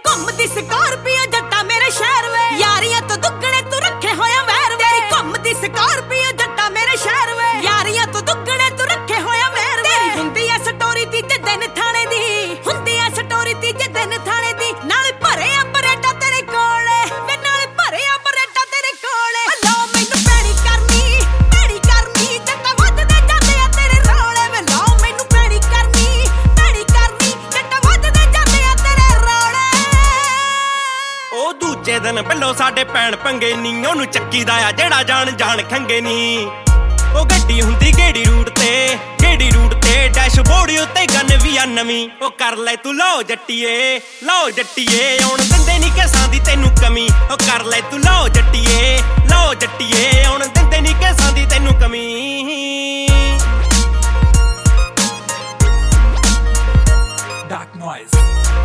ਘੁੰਮਦੀ ਸਕਾਰਪੀਓ ਜੱਟਾ ਮੇਰੇ ਸ਼ਹਿਰ ਵੇ ਯਾਰੀਆਂ ਤੋਂ ਦੁੱਗਣੇ ਤੂੰ ਰੱਖੇ ਹੋਇਆ ਵੈਰ ਵੇ ਘੁੰਮਦੀ ਸਕਾਰਪੀਓ ਜੱਟਾ ਮੇਰੇ ਸ਼ਹਿਰ ਵੇ ਯਾਰੀਆਂ ਤੋਂ ਦੁੱਗਣੇ ਤੂੰ ਰੱਖੇ ਹੋਇਆ ਵੈਰ ਵੇ ਹੁੰਦੀ ਐ ਸਟੋਰੀ ਤੀਜੇ ਦਿਨ ਥਾਣੇ ਦੀ ਹੁੰਦੀ ਐ ਸਟੋਰੀ ਤੀਜੇ ਦਿਨ ਥਾਣੇ ਦੀ ਨਾਲ ਭਰੇ ਆ ਬਰੇਟਾ ਤੇਰੇ ਕੋਲੇ ਵੇ ਨਾਲ ਭਰੇ ਆ ਬਰੇਟਾ ਤੇਰੇ ਕੋਲੇ ਲੋ ਮੈਨੂੰ ਪੈਣੀ ਕਰਨੀ ਜੱਟਾ ਵੱਧਦੇ ਜਾਂਦੇ ਆ ਤੇਰੇ ਰੋਲੇ ਵੇ ਲੋ ਮੈਨੂੰ ਪੈਣੀ ਕਰਨੀ ਜੱਟਾ ਵੱਧਦੇ ਜਾਂਦੇ ਆ ਤੇਰੇ ਰੋਲੇ ਉਹ ਦੂਜੇ ਦਿਨ ਪਹਿਲੋਂ ਸਾਡੇ ਭੈਣ ਪੰਗੇ ਨੀ ਉਹਨੂੰ ਚੱਕੀਦਾ ਆ ਜਿਹੜਾ ਜਾਣ ਖੰਗੇ ਨੀ ਉਹ ਗੱਡੀ ਹੁੰਦੀ ਗੇੜੀ ਰੂਟ ਤੇ ਡੈਸ਼ਬੋਰਡ ਉੱਤੇ ਗਨ ਵੀ ਆ ਨਵੀਂ ਉਹ ਕਰ ਲੈ ਤੂੰ ਲਓ ਜੱਟੀਏ ਆਉਣ ਦਿੰਦੇ ਨੀ ਕਿਸਾਂ ਦੀ ਤੈਨੂੰ ਕਮੀ ਉਹ ਕਰ ਲੈ ਤੂੰ ਲਓ ਜੱਟੀਏ ਆਉਣ ਦਿੰਦੇ ਨੀ ਕਿਸਾਂ ਦੀ ਤੈਨੂੰ ਕਮੀ Dark Noise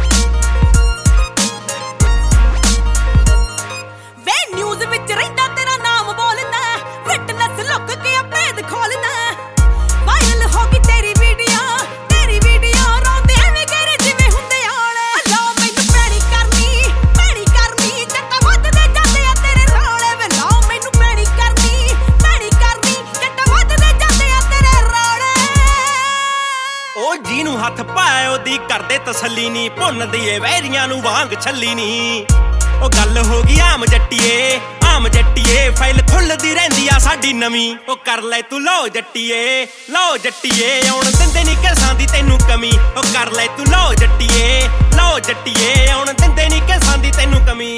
ਵੇ ਨਿਊਜ਼ ਵਿੱਚ ਰਹਿੰਦਾ ਤੇਰਾ ਨਾਮ ਬੋਲਦਾ ਫਿਟਨੈਸ ਲੁੱਕ ਕੇ ਆਪੇਦ ਖੋਲਦਾ ਵਾਇਰਲ ਹੋ ਗਈ ਤੇਰੀ ਵੀਡੀਓ ਰੋਂਦੇ ਐਵੇਂ ਕਰੇ ਜਿਵੇਂ ਹੁੰਦੇ ਆਲੇ ਲੋ ਮੈਨੂੰ ਪੈਣੀ ਕਰਨੀ ਜੱਟਾ ਵੱਧਦੇ ਜਾਂਦੇ ਆ ਤੇਰੇ ਰੋਲੇ ਵੇ ਲੋ ਮੈਨੂੰ ਪੈਣੀ ਕਰਨੀ ਜੱਟਾ ਵੱਧਦੇ ਜਾਂਦੇ ਆ ਤੇਰੇ ਰੋਲੇ ਉਹ ਜਿਹਨੂੰ ਹੱਥ ਪਾਇਆ ਉਹਦੀ ਕਰਦੇ ਤਸੱਲੀ ਨੀ ਭੁੰਨਦੀ ਏ ਵੈਰੀਆਂ ਨੂੰ ਵਾਂਗ ਛੱਲੀ ਨੀ ਉਹ ਗੱਲ ਹੋ ਗਈ ਆਮ ਜੱਟੀਏ ਫਾਈਲ ਖੁੱਲਦੀ ਰਹਿੰਦੀ ਆ ਸਾਡੀ ਨਵੀਂ ਉਹ ਕਰ ਲੈ ਤੂੰ ਲਓ ਜੱਟੀਏ ਆਉਣ ਦਿੰਦੇ ਨੀ ਕਿਸਾਂ ਦੀ ਤੈਨੂੰ ਕਮੀ ਉਹ ਕਰ ਲੈ ਤੂੰ ਲਓ ਜੱਟੀਏ ਆਉਣ ਦਿੰਦੇ ਨੀ ਕਿਸਾਂ ਦੀ ਤੈਨੂੰ ਕਮੀ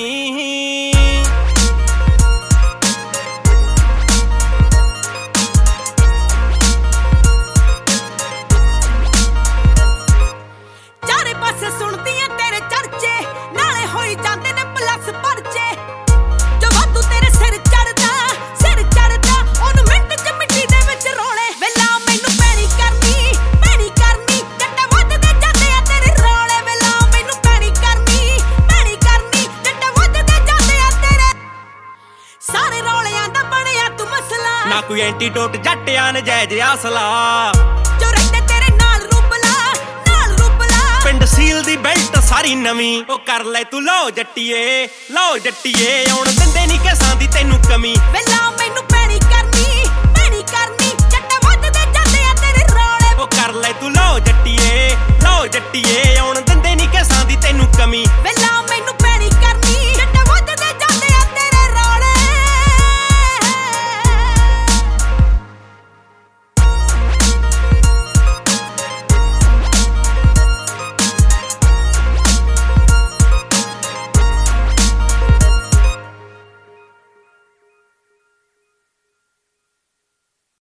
ਚਾਰੇ ਪਾਸੇ ਸੁਣਦੀਆਂ ਤੇਰੇ ਚਰਚੇ ਨਾਲੇ ਹੋਈ ਜਾਂਦੇ ਨੇ ਪਲੱਸ ਪਰਚੇ ਜੋ ਵਾਧੂ ਤੇਰੇ ਸਿਰ ਚੜਦਾ ਉਹਨੂੰ ਮਿੰਟ ਚ ਮਿੱਟੀ ਦੇ ਵਿੱਚ ਰੋਲੇ ਵੇਲਾ ਮੈਨੂੰ ਪੈਣੀ ਕਰਨੀ ਜੱਟਾ ਵੱਧਦੇ ਜਾਂਦੇ ਆ ਤੇਰੇ ਰੋਲੇ ਵੇਲਾ ਮੈਨੂੰ ਪੈਣੀ ਕਰਨੀ ਜੱਟਾ ਵੱਧਦੇ ਜਾਂਦੇ ਆ ਤੇਰੇ ਸਾਰੇ ਰੋਲਿਆਂ ਦਾ ਬਣਿਆ ਤੂੰ ਮਸਲਾ ਨਾ ਕੋਈ ਐਂਟੀਡੋਟ ਜੱਟਿਆਂ ਨਜਾਇਜ਼ ਆਸਲਾ ਜੋ ਰਹਿੰਦੇ ਤੇਰੇ ਨਾਲ ਰੂਬਲਾ ਪਿੰਡ ਸੀਲ ਦੀ ਬੈਲਟ ਸਾਰੀ ਨਵੀਂ ਉਹ ਕਰ ਲੈ ਤੂੰ ਲਓ ਜੱਟੀਏ ਆਉਣ ਦਿੰਦੇ ਨੀ ਕਿਸਾਂ ਦੀ ਤੈਨੂੰ ਕਮੀ ਵੇਲਾ ਮੈਨੂੰ ਪੈਣੀ ਕਰਨੀ ਜੱਟਾ ਵੱਧਦੇ ਜਾਂਦੇ ਆ ਤੇਰੇ ਰੋਲੇ ਉਹ ਕਰ ਲੈ ਤੂੰ ਲਓ ਜੱਟੀਏ